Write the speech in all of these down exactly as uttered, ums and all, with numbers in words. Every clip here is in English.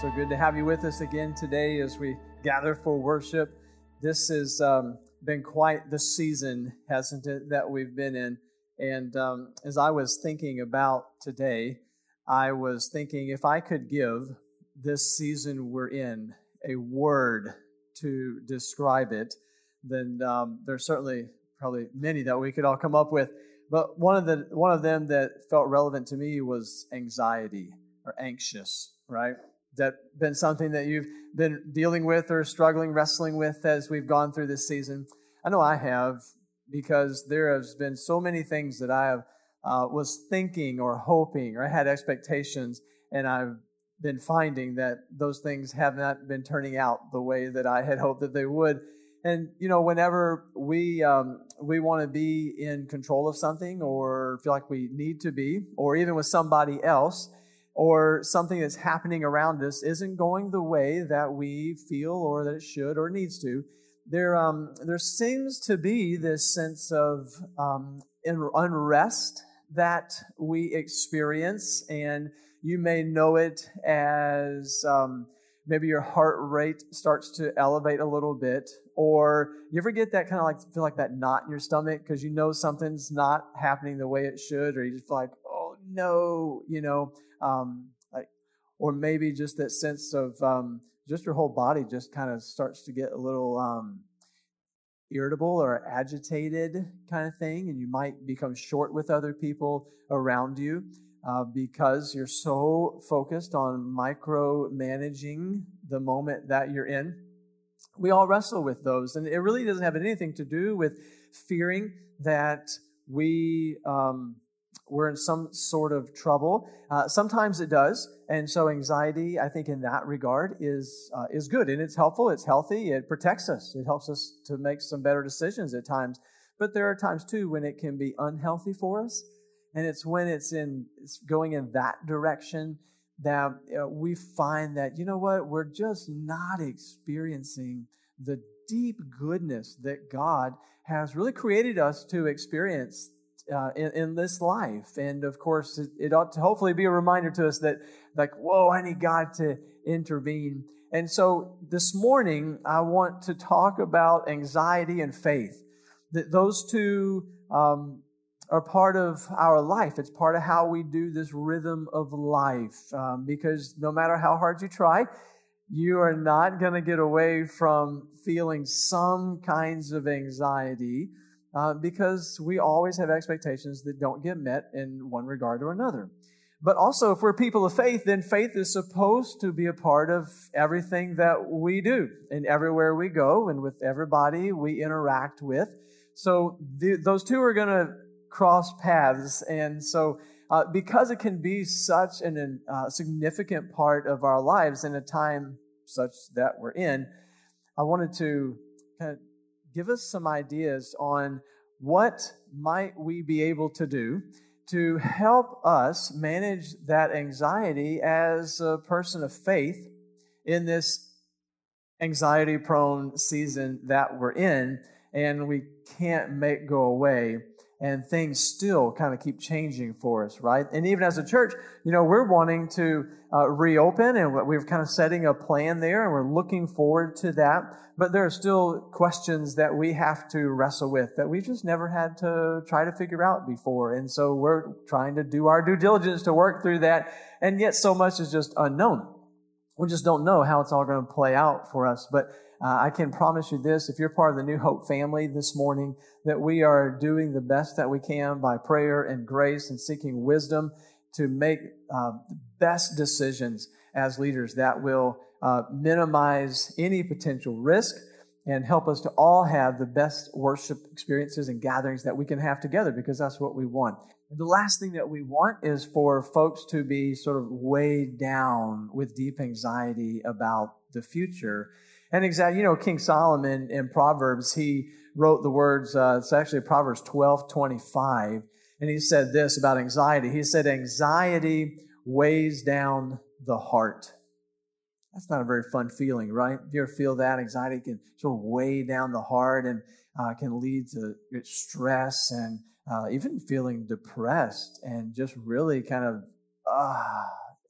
So good to have you with us again today as we gather for worship. This has um, been quite the season, hasn't it, that we've been in. And um, as I was thinking about today, I was thinking if I could give this season we're in a word to describe it, then um, there's certainly probably many that we could all come up with. But one of the one of them that felt relevant to me was anxiety or anxious, right? That been something that you've been dealing with or struggling, wrestling with as we've gone through this season? I know I have, because there has been so many things that I have uh, was thinking or hoping or had expectations, and I've been finding that those things have not been turning out the way that I had hoped that they would. And, you know, whenever we um, we want to be in control of something or feel like we need to be, or even with somebody else, or something that's happening around us isn't going the way that we feel or that it should or needs to, there um, there seems to be this sense of um, unrest that we experience, and you may know it as um, maybe your heart rate starts to elevate a little bit, or you ever get that kind of like feel like that knot in your stomach because you know something's not happening the way it should, or you just feel like, oh no, you know, um, like, or maybe just that sense of um, just your whole body just kind of starts to get a little um, irritable or agitated kind of thing, and you might become short with other people around you uh, because you're so focused on micromanaging the moment that you're in. We all wrestle with those, and it really doesn't have anything to do with fearing that we um, we're in some sort of trouble. Uh, sometimes it does, and so anxiety, I think, in that regard, is uh, is good, and it's helpful. It's healthy. It protects us. It helps us to make some better decisions at times. But there are times too when it can be unhealthy for us, and it's when it's in it's going in that direction that uh, we find that, you know what, we're just not experiencing the deep goodness that God has really created us to experience uh, in, in this life. And of course, it, it ought to hopefully be a reminder to us that, like, whoa, I need God to intervene. And so this morning, I want to talk about anxiety and faith. That those two um, are part of our life. It's part of how we do this rhythm of life. Um, because no matter how hard you try, you are not going to get away from feeling some kinds of anxiety uh, because we always have expectations that don't get met in one regard or another. But also, if we're people of faith, then faith is supposed to be a part of everything that we do and everywhere we go and with everybody we interact with. So the, those two are going to cross paths, and so uh, because it can be such an uh, significant part of our lives in a time such that we're in, I wanted to kind of give us some ideas on what might we be able to do to help us manage that anxiety as a person of faith in this anxiety-prone season that we're in, and we can't make go away. And things still kind of keep changing for us, right? And even as a church, you know, we're wanting to uh, reopen, and we're kind of setting a plan there, and we're looking forward to that. But there are still questions that we have to wrestle with that we just never had to try to figure out before. And so we're trying to do our due diligence to work through that. And yet so much is just unknown. We just don't know how it's all going to play out for us. But Uh, I can promise you this, if you're part of the New Hope family this morning, that we are doing the best that we can by prayer and grace and seeking wisdom to make uh, the best decisions as leaders that will uh, minimize any potential risk and help us to all have the best worship experiences and gatherings that we can have together, because that's what we want. And the last thing that we want is for folks to be sort of weighed down with deep anxiety about the future. And exactly, you know, King Solomon in Proverbs, he wrote the words, uh, it's actually Proverbs twelve twenty-five, and he said this about anxiety. He said, anxiety weighs down the heart. That's not a very fun feeling, right? Do you ever feel that? Anxiety can sort of weigh down the heart and uh, can lead to stress and uh, even feeling depressed and just really kind of, ah,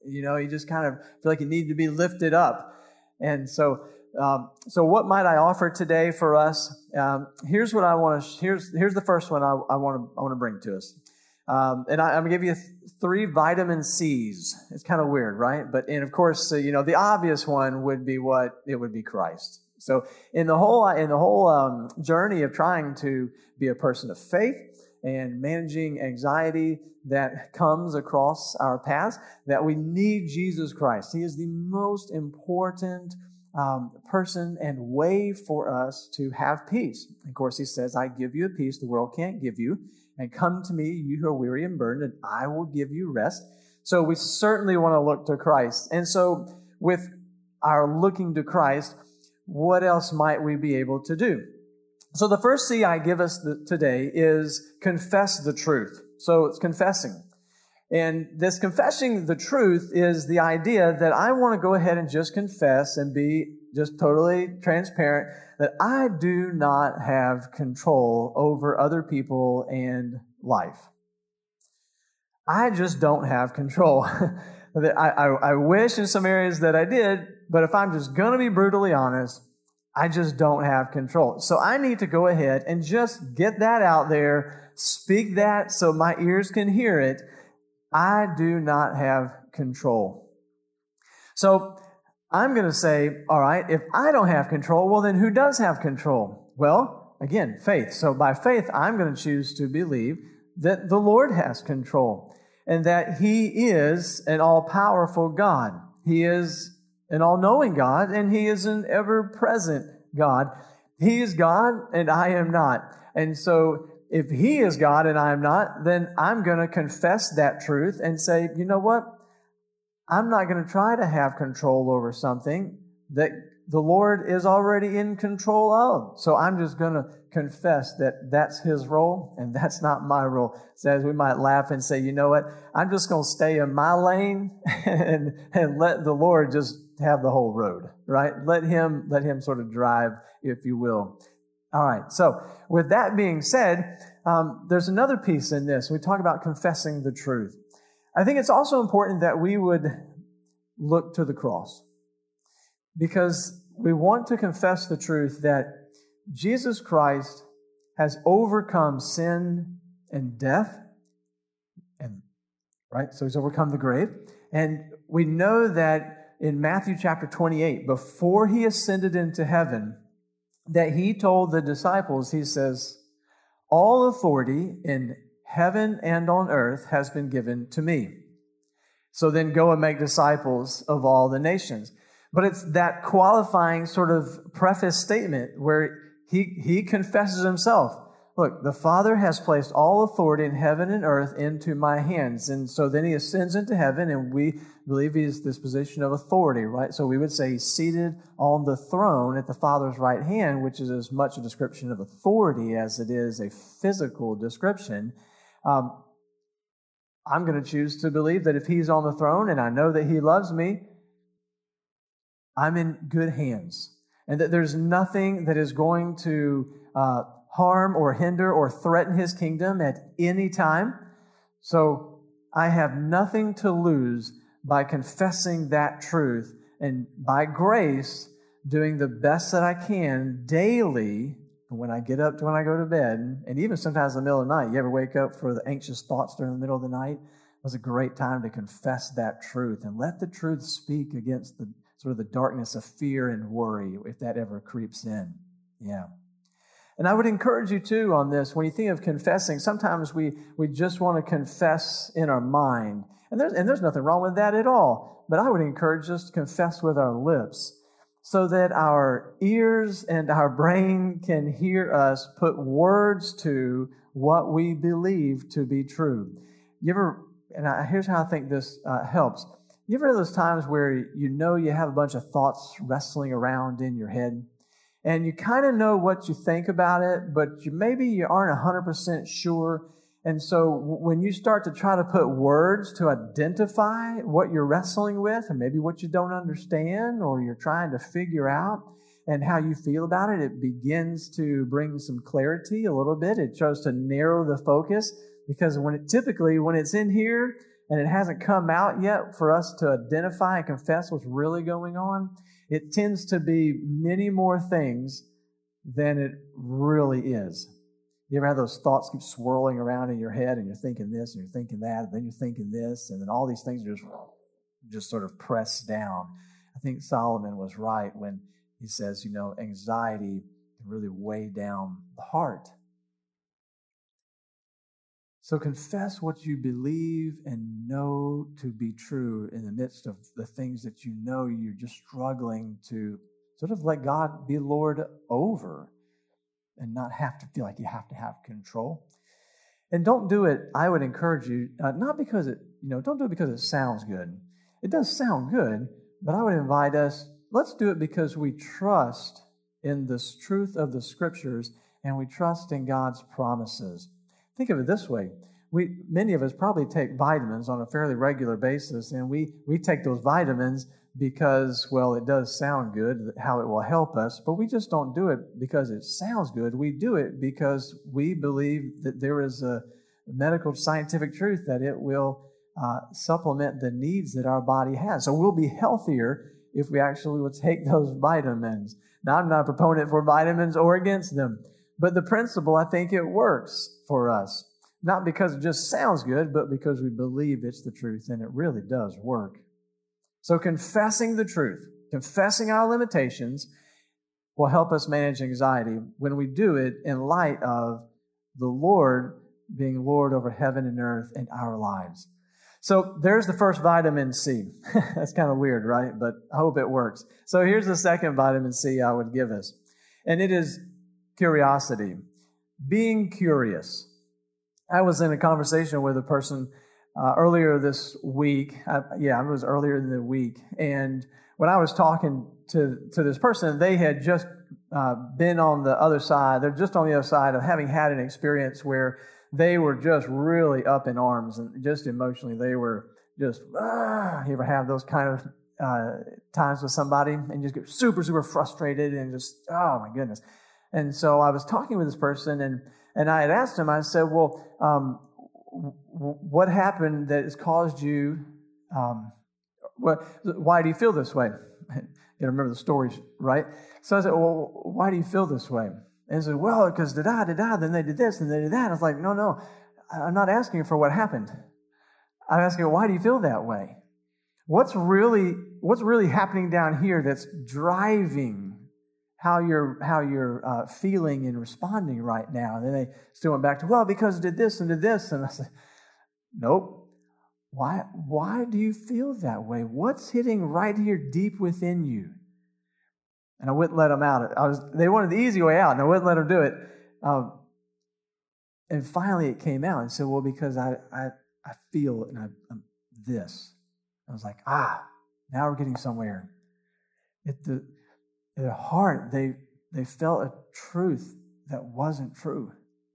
You know, you just kind of feel like you need to be lifted up. And so, um, so what might I offer today for us? Um, here's what I want to. Here's here's the first one I want to I want to bring to us. Um, and I, I'm gonna give you th- three vitamin C's. It's kind of weird, right? But and of course, uh, you know, the obvious one would be what it would be Christ. So in the whole in the whole um, journey of trying to be a person of faith and managing anxiety that comes across our paths, that we need Jesus Christ. He is the most important um, person and way for us to have peace. Of course, he says, I give you a peace the world can't give you, and come to me, you who are weary and burdened, and I will give you rest. So we certainly want to look to Christ. And so with our looking to Christ, what else might we be able to do? So the first C I give us the, today is confess the truth. So it's confessing. And this confessing the truth is the idea that I want to go ahead and just confess and be just totally transparent that I do not have control over other people and life. I just don't have control. I, I, I wish in some areas that I did, but if I'm just going to be brutally honest, I just don't have control. So I need to go ahead and just get that out there, speak that so my ears can hear it. I do not have control. So I'm going to say, all right, if I don't have control, well, then who does have control? Well, again, faith. So by faith, I'm going to choose to believe that the Lord has control and that He is an all-powerful God. He is an all-knowing God, and He is an ever-present God. He is God, and I am not. And so if He is God and I am not, then I'm going to confess that truth and say, you know what? I'm not going to try to have control over something that the Lord is already in control of. So I'm just going to confess that that's His role and that's not my role. So as we might laugh and say, you know what? I'm just going to stay in my lane and, and let the Lord just have the whole road, right? Let Him, let Him sort of drive, if you will. All right. So with that being said, um, there's another piece in this. We talk about confessing the truth. I think it's also important that we would look to the cross, because we want to confess the truth that Jesus Christ has overcome sin and death, and right, so He's overcome the grave. And we know that in Matthew chapter twenty-eight, before He ascended into heaven, that He told the disciples, He says, all authority in heaven and on earth has been given to me. So then go and make disciples of all the nations. But it's that qualifying sort of preface statement where he, he confesses Himself. Look, the Father has placed all authority in heaven and earth into my hands. And so then He ascends into heaven, and we believe He is this position of authority, right? So we would say He's seated on the throne at the Father's right hand, which is as much a description of authority as it is a physical description. Um, I'm going to choose to believe that if He's on the throne and I know that He loves me, I'm in good hands. And that there's nothing that is going to uh, harm or hinder or threaten His kingdom at any time. So I have nothing to lose by confessing that truth and by grace doing the best that I can daily when I get up to when I go to bed, and even sometimes in the middle of the night. You ever wake up for the anxious thoughts during the middle of the night? It was a great time to confess that truth and let the truth speak against the sort of the darkness of fear and worry, if that ever creeps in. Yeah. And I would encourage you too on this, when you think of confessing, sometimes we, we just want to confess in our mind. And there's, and there's nothing wrong with that at all. But I would encourage us to confess with our lips, so that our ears and our brain can hear us put words to what we believe to be true. You ever, and I, here's how I think this uh, helps. You ever have those times where you know you have a bunch of thoughts wrestling around in your head, and you kind of know what you think about it, but you maybe you aren't one hundred percent sure. And so when you start to try to put words to identify what you're wrestling with, and maybe what you don't understand or you're trying to figure out, and how you feel about it, it begins to bring some clarity a little bit. It tries to narrow the focus, because when it typically when it's in here, and it hasn't come out yet for us to identify and confess what's really going on, it tends to be many more things than it really is. You ever have those thoughts keep swirling around in your head, and you're thinking this, and you're thinking that, and then you're thinking this, and then all these things are just, just sort of pressed down. I think Solomon was right when he says, you know, anxiety can really weigh down the heart. So confess what you believe and know to be true in the midst of the things that you know you're just struggling to sort of let God be Lord over and not have to feel like you have to have control. And don't do it, I would encourage you, uh, not because it, you know, don't do it because it sounds good. It does sound good, but I would invite us, let's do it because we trust in this truth of the Scriptures and we trust in God's promises. Think of it this way. We, many of us probably take vitamins on a fairly regular basis, and we, we take those vitamins because, well, it does sound good, how it will help us, but we just don't do it because it sounds good. We do it because we believe that there is a medical scientific truth that it will uh, supplement the needs that our body has. So we'll be healthier if we actually will take those vitamins. Now, I'm not a proponent for vitamins or against them, but the principle, I think it works for us. Not because it just sounds good, but because we believe it's the truth, and it really does work. So confessing the truth, confessing our limitations, will help us manage anxiety when we do it in light of the Lord being Lord over heaven and earth in our lives. So there's the first vitamin C. That's kind of weird, right? But I hope it works. So here's the second vitamin C I would give us. And it is curiosity. Being curious. I was in a conversation with a person uh, earlier this week. I, yeah, it was earlier in the week. And when I was talking to, to this person, they had just uh, been on the other side. They're just on the other side of having had an experience where they were just really up in arms and just emotionally. They were just, ah, you ever have those kind of uh, times with somebody and just get super, super frustrated and just, oh my goodness. And so I was talking with this person, and, and I had asked him, I said, well, um, w- what happened that has caused you, um, what, why do you feel this way? You gotta remember the stories, right? So I said, well, why do you feel this way? And he said, well, because da-da, da-da, then they did this, and they did that. And I was like, no, no, I'm not asking for what happened. I'm asking, why do you feel that way? What's really, what's really happening down here that's driving how you're how you're uh, feeling and responding right now? And then they still went back to, well, because it did this and did this. And I said, nope. Why, why do you feel that way? What's hitting right here deep within you? And I wouldn't let them out. I was They wanted the easy way out, and I wouldn't let them do it. Um, and finally it came out and said, well, because I I, I feel and I, I'm this. I was like, ah, now we're getting somewhere. At the at their heart, they they felt a truth that wasn't true.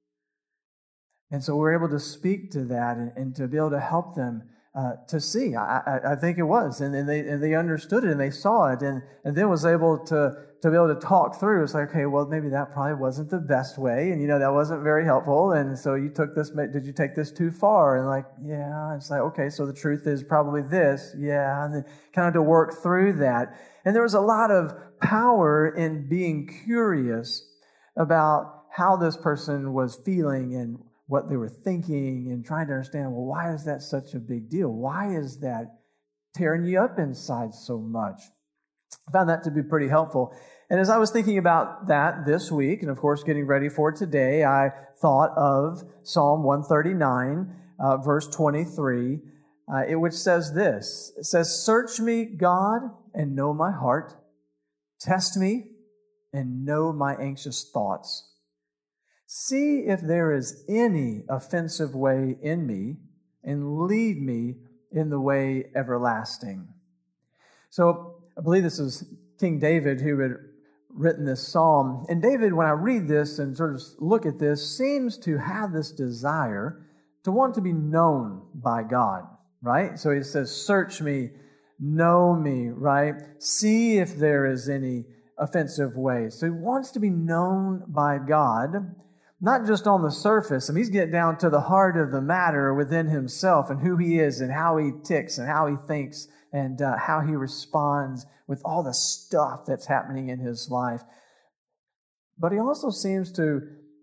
And so we're able to speak to that and, and to be able to help them uh, to see. I, I, I think it was. And, and they and they understood it and they saw it and, and then was able to, to be able to talk through. It's like, okay, well, maybe that probably wasn't the best way. And, you know, that wasn't very helpful. And so you took this, did you take this too far? And like, yeah. It's like, okay, so the truth is probably this. Yeah. And then kind of to work through that. And there was a lot of power in being curious about how this person was feeling and what they were thinking and trying to understand, well, why is that such a big deal? Why is that tearing you up inside so much? I found that to be pretty helpful. And as I was thinking about that this week, and of course getting ready for today, I thought of Psalm one thirty-nine, uh, verse twenty-three, uh, it, which says this. It says, search me, God, and know my heart. Test me and know my anxious thoughts. See if there is any offensive way in me, and lead me in the way everlasting. So I believe this is King David who had written this psalm. And David, when I read this and sort of look at this, seems to have this desire to want to be known by God, right? So he says, search me, know me, right? See if there is any offensive way. So he wants to be known by God. not just on the surface. I mean, he's getting down to the heart of the matter within himself and who he is and how he ticks and how he thinks and uh, how he responds with all the stuff that's happening in his life. But he also seems to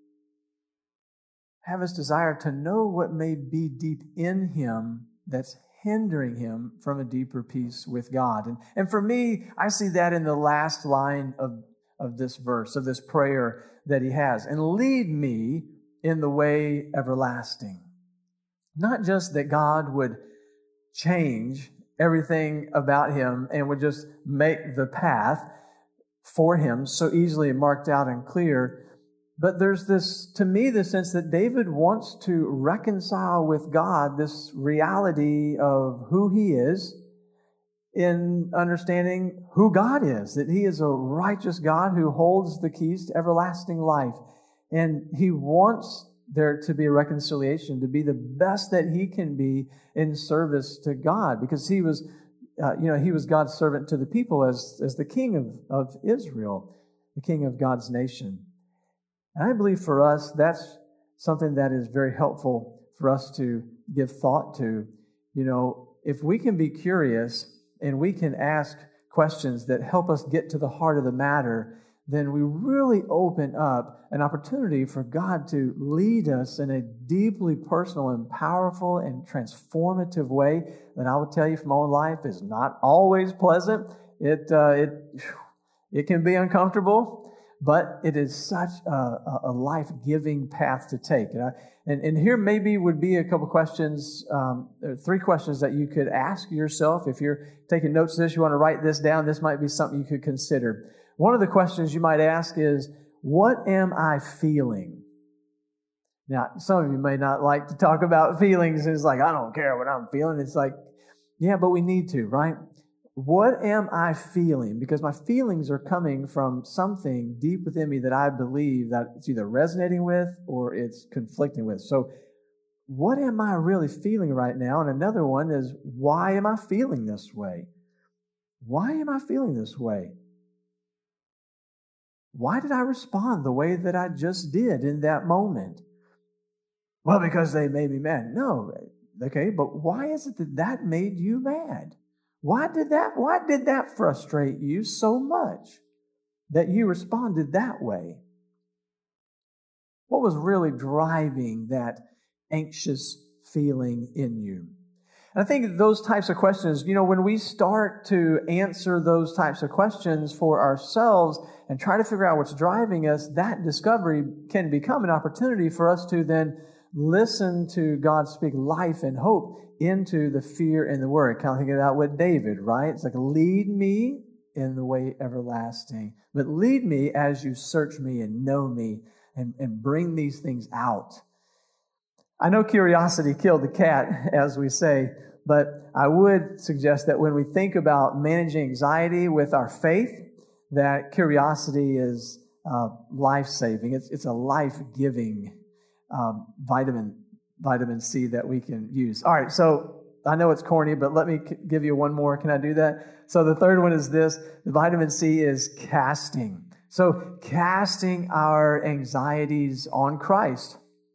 have his desire to know what may be deep in him that's hindering him from a deeper peace with God. And, and for me, I see that in the last line of, of this verse, of this prayer that he has. And lead me in the way everlasting. Not just that God would change everything about him and would just make the path for him so easily marked out and clear, but there's this, to me, the sense that David wants to reconcile with God this reality of who he is in understanding who God is, that he is a righteous God who holds the keys to everlasting life. And he wants there to be a reconciliation, to be the best that he can be in service to God, because he was, uh, you know, he was God's servant to the people as, as the king of, of Israel, the king of God's nation. And I believe for us, that's something that is very helpful for us to give thought to. You know, if we can be curious and we can ask questions that help us get to the heart of the matter, then we really open up an opportunity for God to lead us in a deeply personal and powerful and transformative way that I will tell you from my own life is not always pleasant. It uh, it it can be uncomfortable, but it is such a, a life-giving path to take. And, I, and, and here maybe would be a couple questions, um, three questions that you could ask yourself. If you're taking notes of this, you want to write this down, this might be something you could consider. One of the questions you might ask is, what am I feeling? Now, some of you may not like to talk about feelings. It's like, I don't care what I'm feeling. It's like, yeah, but we need to, right? What am I feeling? Because my feelings are coming from something deep within me that I believe that it's either resonating with or it's conflicting with. So what am I really feeling right now? And another one is, why am I feeling this way? Why am I feeling this way? Why did I respond the way that I just did in that moment? Well, because they made me mad. No, okay, but why is it that that made you mad? Why did that, why did that frustrate you so much that you responded that way? What was really driving that anxious feeling in you? And I think those types of questions, you know, when we start to answer those types of questions for ourselves and try to figure out what's driving us, that discovery can become an opportunity for us to then listen to God speak life and hope into the fear and the worry. Kind of thinking about what David, right? It's like, lead me in the way everlasting, but lead me as you search me and know me and, and bring these things out. I know curiosity killed the cat, as we say, but I would suggest that when we think about managing anxiety with our faith, that curiosity is uh, life-saving. It's, it's a life-giving um, vitamin vitamin C that we can use. All right, so I know it's corny, but let me give you one more. Can I do that? So the third one is this. The vitamin C is casting. So casting our anxieties on Christ.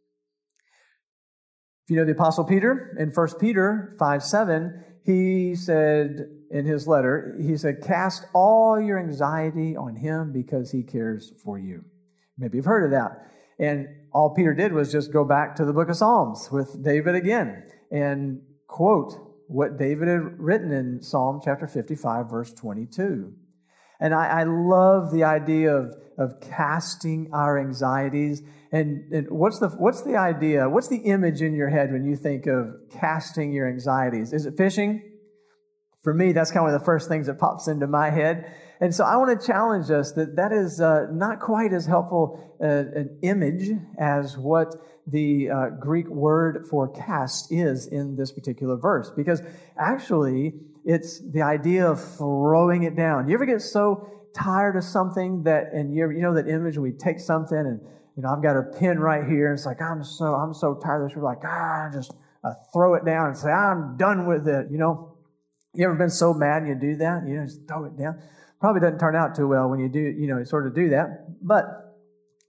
If you know the Apostle Peter, in First Peter five seven, he said in his letter, he said, cast all your anxiety on him because he cares for you. Maybe you've heard of that. And all Peter did was just go back to the book of Psalms with David again and quote what David had written in Psalm chapter fifty-five, verse twenty-two. And I, I love the idea of, of casting our anxieties. And, and what's the what's the idea? What's the image in your head when you think of casting your anxieties? Is it fishing? For me, that's kind of one of the first things that pops into my head. And so I want to challenge us that that is uh, not quite as helpful uh, an image as what the uh, Greek word for cast is in this particular verse. Because actually, it's the idea of throwing it down. You ever get so tired of something that, and you ever, you know that image when we take something and, you know, I've got a pen right here and it's like, I'm so, I'm so tired of this. We're like, ah, just uh, throw it down and say, I'm done with it, you know. You ever been so mad and you do that? You know, just throw it down. Probably doesn't turn out too well when you do, you know, sort of do that. But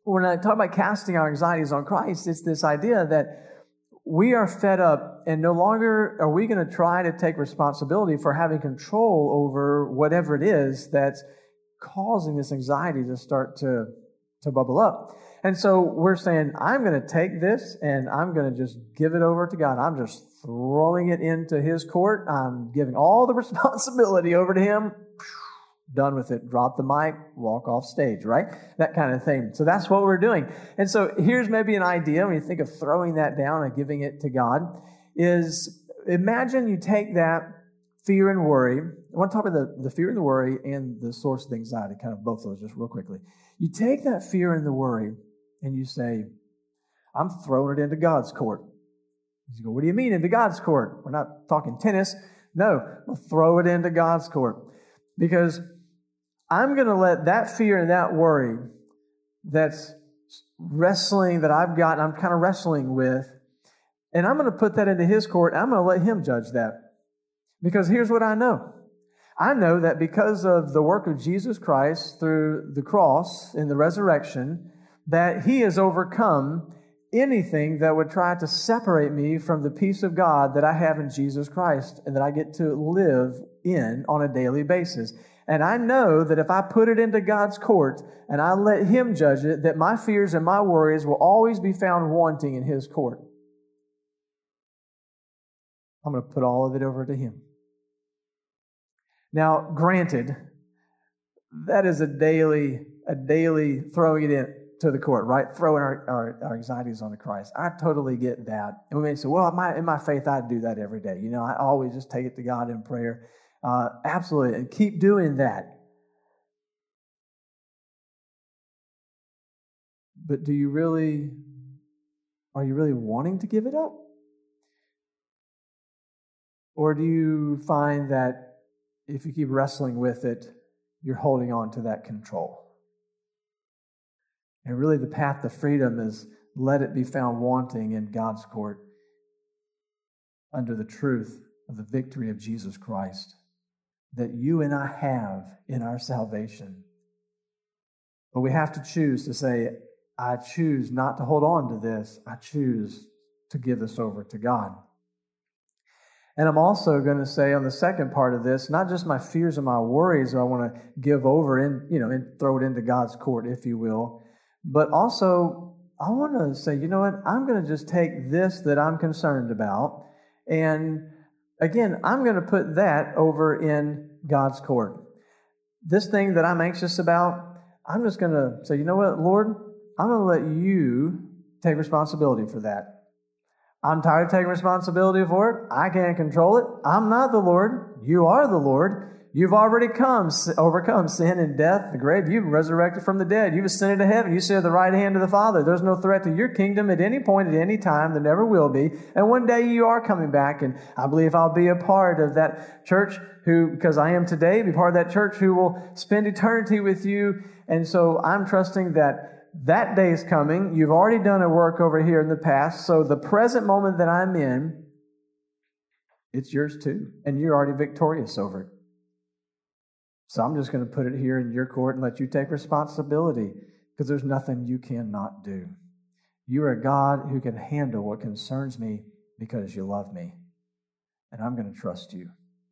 when I talk about casting our anxieties on Christ, it's this idea that we are fed up and no longer are we going to try to take responsibility for having control over whatever it is that's causing this anxiety to start to, to bubble up. And so we're saying, I'm going to take this and I'm going to just give it over to God. I'm just throwing it into His court. I'm giving all the responsibility over to Him. Done with it. Drop the mic, walk off stage, right? That kind of thing. So that's what we're doing. And so here's maybe an idea when you think of throwing that down and giving it to God is imagine you take that fear and worry. I want to talk about the, the fear and the worry and the source of the anxiety, kind of both of those just real quickly. You take that fear and the worry and you say, I'm throwing it into God's court. You go, what do you mean into God's court? We're not talking tennis. No, we'll throw it into God's court. Because I'm going to let that fear and that worry that's wrestling, that I've got, I'm kind of wrestling with, and I'm going to put that into His court, and I'm going to let Him judge that. Because here's what I know. I know that because of the work of Jesus Christ through the cross and the resurrection, that He has overcome anything that would try to separate me from the peace of God that I have in Jesus Christ and that I get to live in on a daily basis. And I know that if I put it into God's court and I let Him judge it, that my fears and my worries will always be found wanting in His court. I'm going to put all of it over to Him. Now, granted, that is a daily, a daily throwing it in to the court, right? Throwing our, our, our anxieties onto Christ. I totally get that. And we may say, well, in my, in my faith, I do that every day. You know, I always just take it to God in prayer. Uh, absolutely. And keep doing that. But do you really, are you really wanting to give it up? Or do you find that if you keep wrestling with it, you're holding on to that control? And really the path to freedom is let it be found wanting in God's court under the truth of the victory of Jesus Christ that you and I have in our salvation. But we have to choose to say, I choose not to hold on to this. I choose to give this over to God. And I'm also going to say on the second part of this, not just my fears and my worries I want to give over and, you know, and throw it into God's court, if you will, but also I want to say, you know what, I'm going to just take this that I'm concerned about, and again, I'm going to put that over in God's court. This thing that I'm anxious about, I'm just going to say, you know what, Lord, I'm going to let you take responsibility for that. I'm tired of taking responsibility for it. I can't control it. I'm not the Lord. You are the Lord. You've already come, overcome sin and death, the grave. You've resurrected from the dead. You've ascended to heaven. You sit at the right hand of the Father. There's no threat to your kingdom at any point, at any time. There never will be. And one day you are coming back, and I believe I'll be a part of that church who, because I am today, be part of that church who will spend eternity with you. And so I'm trusting that that day is coming. You've already done a work over here in the past. So the present moment that I'm in, it's yours too. And you're already victorious over it. So I'm just going to put it here in your court and let you take responsibility, because there's nothing you cannot do. You are a God who can handle what concerns me because you love me. And I'm going to trust you.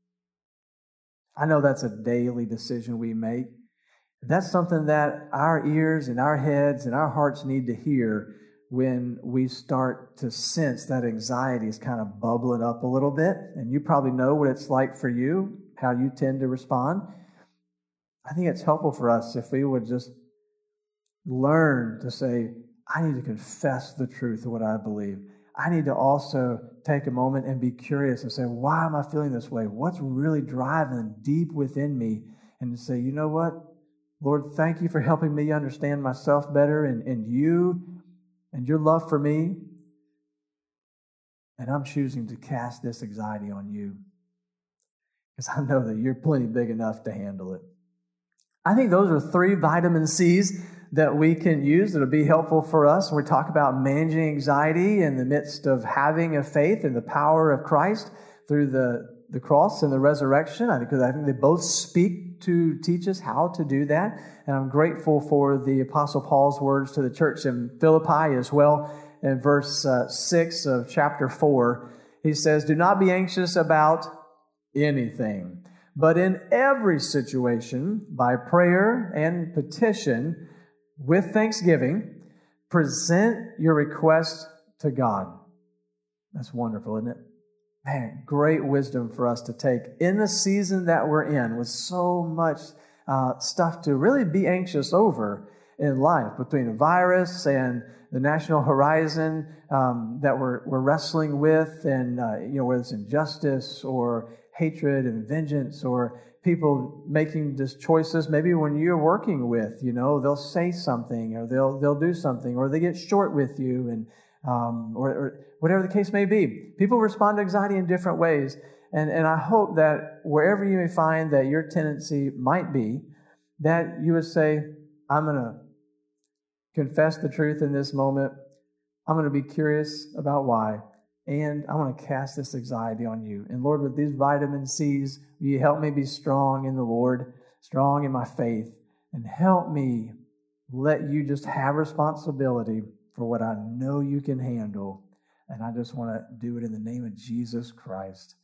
I know that's a daily decision we make. That's something that our ears and our heads and our hearts need to hear when we start to sense that anxiety is kind of bubbling up a little bit. And you probably know what it's like for you, how you tend to respond. I think it's helpful for us if we would just learn to say, I need to confess the truth of what I believe. I need to also take a moment and be curious and say, why am I feeling this way? What's really driving deep within me? And to say, you know what? Lord, thank you for helping me understand myself better and, and you and your love for me. And I'm choosing to cast this anxiety on you because I know that you're plenty big enough to handle it. I think those are three vitamin C's that we can use that will be helpful for us when we talk about managing anxiety in the midst of having a faith in the power of Christ through the, the cross and the resurrection. I think, because I think they both speak to teach us how to do that. And I'm grateful for the Apostle Paul's words to the church in Philippi as well. In verse uh, six of chapter four, he says, "Do not be anxious about anything, but in every situation, by prayer and petition, with thanksgiving, present your request to God." That's wonderful, isn't it? Man, great wisdom for us to take in the season that we're in with so much uh, stuff to really be anxious over in life, between the virus and the national horizon um, that we're, we're wrestling with, and uh, you know, whether it's injustice or hatred and vengeance, or people making just choices. Maybe when you're working with, you know, they'll say something, or they'll they'll do something, or they get short with you, and um, or, or whatever the case may be. People respond to anxiety in different ways, and and I hope that wherever you may find that your tendency might be, that you would say, "I'm going to confess the truth in this moment. I'm going to be curious about why. And I want to cast this anxiety on you. And Lord, with these vitamin C's, will you help me be strong in the Lord, strong in my faith, and help me let you just have responsibility for what I know you can handle. And I just want to do it in the name of Jesus Christ."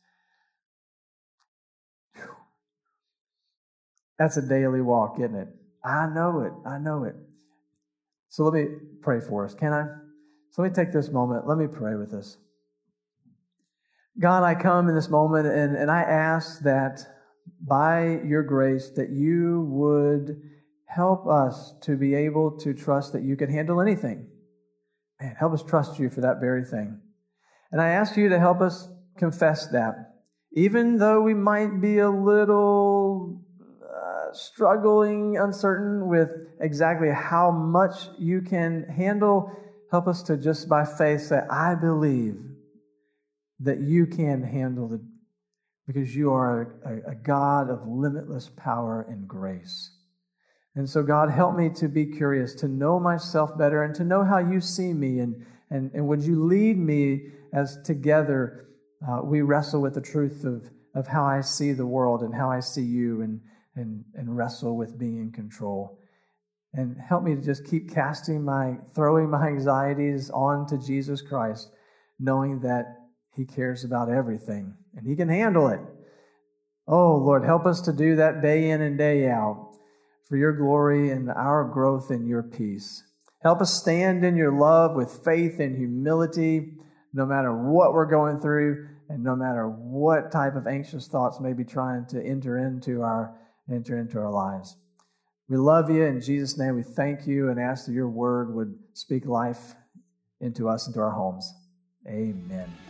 Whew. That's a daily walk, isn't it? I know it. I know it. So let me pray for us, can I? So let me take this moment. Let me pray with us. God, I come in this moment and, and I ask that by your grace that you would help us to be able to trust that you can handle anything. Man, help us trust you for that very thing. And I ask you to help us confess that. Even though we might be a little uh, struggling, uncertain with exactly how much you can handle, help us to just by faith say, "I believe that you can handle it, because you are a, a God of limitless power and grace." And so, God, help me to be curious, to know myself better, and to know how you see me. And, and, and would you lead me as together uh, we wrestle with the truth of, of how I see the world and how I see you, and, and, and wrestle with being in control. And help me to just keep casting my, throwing my anxieties onto Jesus Christ, knowing that He cares about everything and He can handle it. Oh, Lord, help us to do that day in and day out for your glory and our growth in your peace. Help us stand in your love with faith and humility, no matter what we're going through and no matter what type of anxious thoughts may be trying to enter into our, enter into our lives. We love you. In Jesus' name, we thank you and ask that your word would speak life into us, into our homes. Amen.